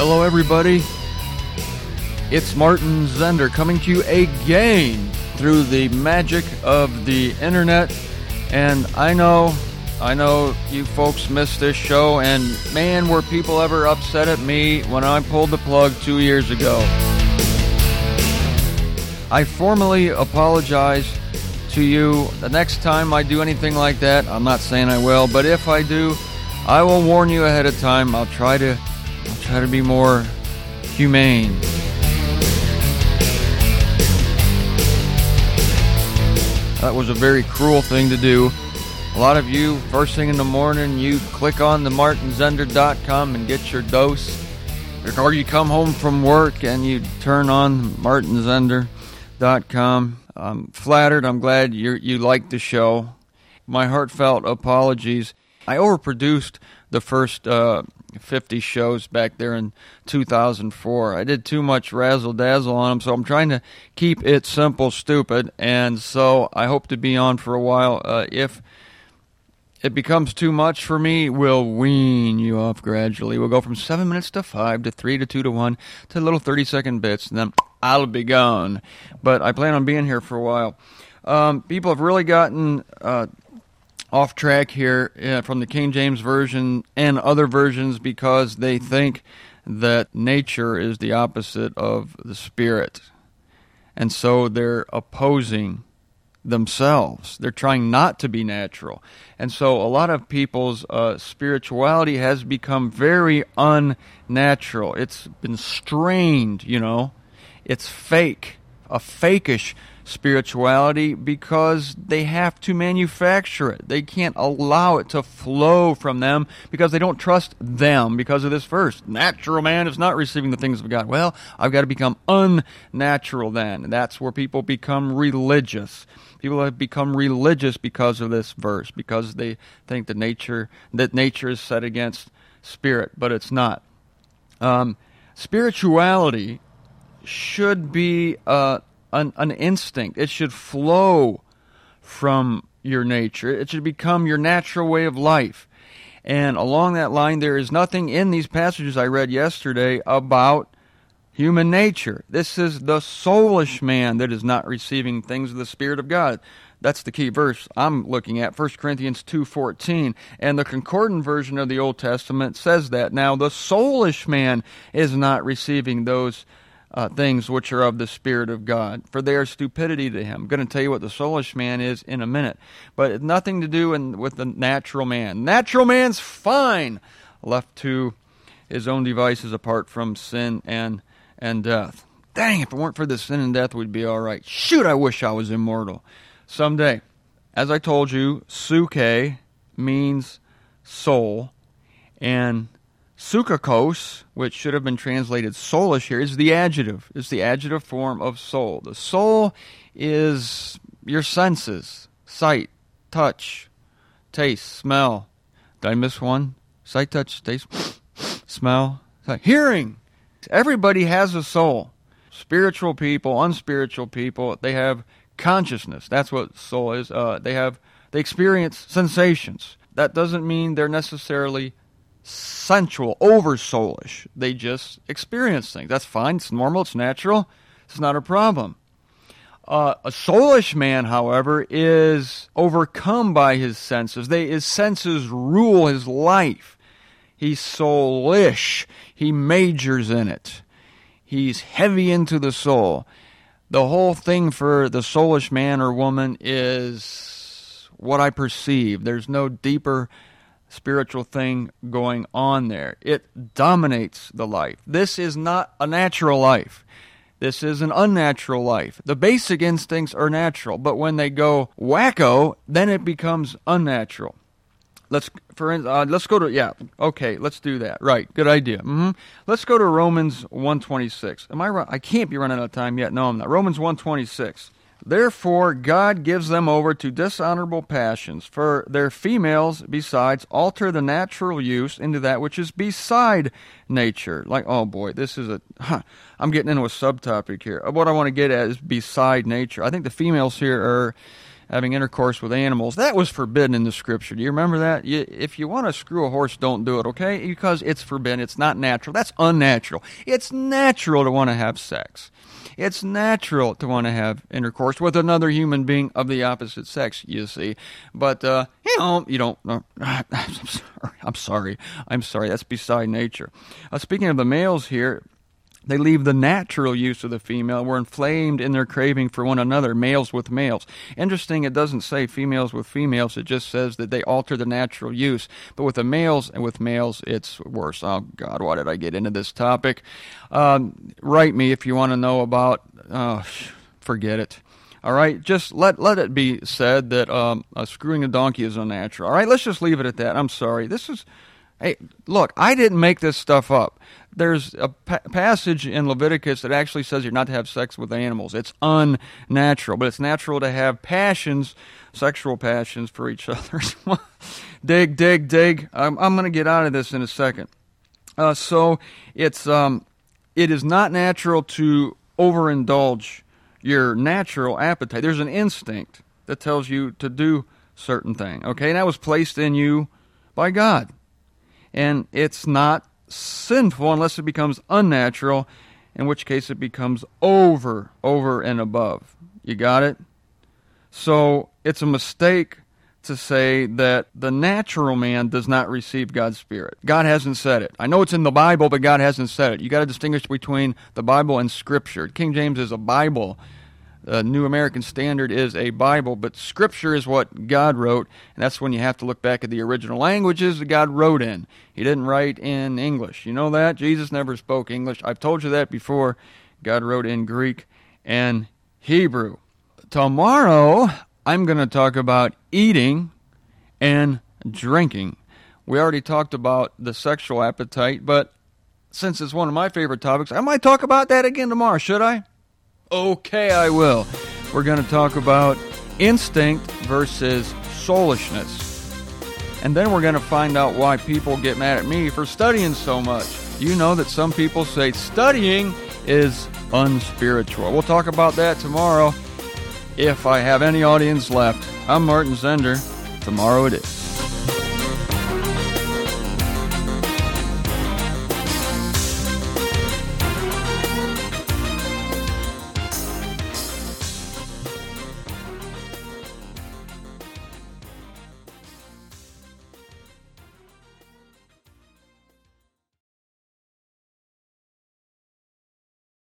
Hello, everybody. It's Martin Zender coming to you again through the magic of the internet. And I know you folks missed this show, and man, were people ever upset at me when I pulled the plug 2 years ago. I formally apologize to you. The next time I do anything like that, I'm not saying I will, but if I do, I will warn you ahead of time. I'll try to be more humane. That was a very cruel thing to do. A lot of you, first thing in the morning, you click on the martinzender.com and get your dose. Or you come home from work and you turn on martinzender.com. I'm flattered. I'm glad you liked the show. My heartfelt apologies. I overproduced the first 50 shows back there in 2004. I did too much razzle-dazzle on them, so I'm trying to keep it simple, stupid, and so I hope to be on for a while. If it becomes too much for me, we'll wean you off gradually. We'll go from 7 minutes to 5 to 3 to 2 to 1 to little 30-second bits, and then I'll be gone. But I plan on being here for a while. People have really gotten off track here from the King James Version and other versions because they think that nature is the opposite of the spirit. And so they're opposing themselves. They're trying not to be natural. And so a lot of people's spirituality has become very unnatural. It's been strained, It's fake, a fakish spirituality because they have to manufacture it. They can't allow it to flow from them because they don't trust them because of this verse. Natural man is not receiving the things of God. Well, I've got to become unnatural then. And that's where people become religious. People have become religious because of this verse, because they think that nature is set against spirit, but it's not. Spirituality should be an instinct. It should flow from your nature. It should become your natural way of life. And along that line, there is nothing in these passages I read yesterday about human nature. This is the soulish man that is not receiving things of the Spirit of God. That's the key verse I'm looking at, 1 Corinthians 2:14. And the concordant version of the Old Testament says that. Now, the soulish man is not receiving those things which are of the Spirit of God, for they are stupidity to him. I'm going to tell you what the soulish man is in a minute, but it's nothing to do with the natural man. Natural man's fine, left to his own devices apart from sin and death. Dang, if it weren't for the sin and death, we'd be all right. Shoot, I wish I was immortal. Someday. As I told you, suke means soul, and sukakos, which should have been translated soulish here, is the adjective. It's the adjective form of soul. The soul is your senses: sight, touch, taste, smell. Did I miss one? Sight, touch, taste, smell, sight. Hearing. Everybody has a soul. Spiritual people, unspiritual people, they have consciousness. That's what soul is. They experience sensations. That doesn't mean they're necessarily sensual, over-soulish. They just experience things. That's fine. It's normal. It's natural. It's not a problem. A soulish man, however, is overcome by his senses. His senses rule his life. He's soulish. He majors in it. He's heavy into the soul. The whole thing for the soulish man or woman is what I perceive. There's no deeper spiritual thing going on there. It dominates the life. This is not a natural life. This is an unnatural life. The basic instincts are natural, but when they go wacko, then it becomes unnatural. Let's go to, let's do that. Right, good idea. Let's go to Romans 1:26. Am I right? I can't be running out of time yet. No, I'm not. Romans 1:26. Therefore, God gives them over to dishonorable passions, for their females, besides, alter the natural use into that which is beside nature. Like, oh boy, I'm getting into a subtopic here. What I want to get at is beside nature. I think the females here are having intercourse with animals. That was forbidden in the Scripture. Do you remember that? If you want to screw a horse, don't do it, okay? Because it's forbidden. It's not natural. That's unnatural. It's natural to want to have sex. It's natural to want to have intercourse with another human being of the opposite sex, you see. But, you don't... I'm sorry. That's beside nature. Speaking of the males here, they leave the natural use of the female. We're inflamed in their craving for one another, males with males. Interesting, it doesn't say females with females. It just says that they alter the natural use. But with the males and with males, it's worse. Oh, God, why did I get into this topic? Write me if you want to know about... forget it. All right, just let it be said that screwing a donkey is unnatural. All right, let's just leave it at that. I'm sorry. Hey, look, I didn't make this stuff up. There's a passage in Leviticus that actually says you're not to have sex with animals. It's unnatural, but it's natural to have passions, sexual passions for each other. Dig. I'm going to get out of this in a second. So it is not natural to overindulge your natural appetite. There's an instinct that tells you to do certain thing. Okay, and that was placed in you by God. And it's not sinful unless it becomes unnatural, in which case it becomes over and above. You got it? So it's a mistake to say that the natural man does not receive God's Spirit. God hasn't said it. I know it's in the Bible, but God hasn't said it. You got to distinguish between the Bible and Scripture. King James is a Bible. New American Standard is a Bible, but Scripture is what God wrote, and that's when you have to look back at the original languages that God wrote in. He didn't write in English. You know that? Jesus never spoke English. I've told you that before. God wrote in Greek and Hebrew. Tomorrow, I'm going to talk about eating and drinking. We already talked about the sexual appetite, but since it's one of my favorite topics, I might talk about that again tomorrow, should I? Okay, I will. We're going to talk about instinct versus soulishness. And then we're going to find out why people get mad at me for studying so much. You know that some people say studying is unspiritual. We'll talk about that tomorrow if I have any audience left. I'm Martin Zender. Tomorrow it is.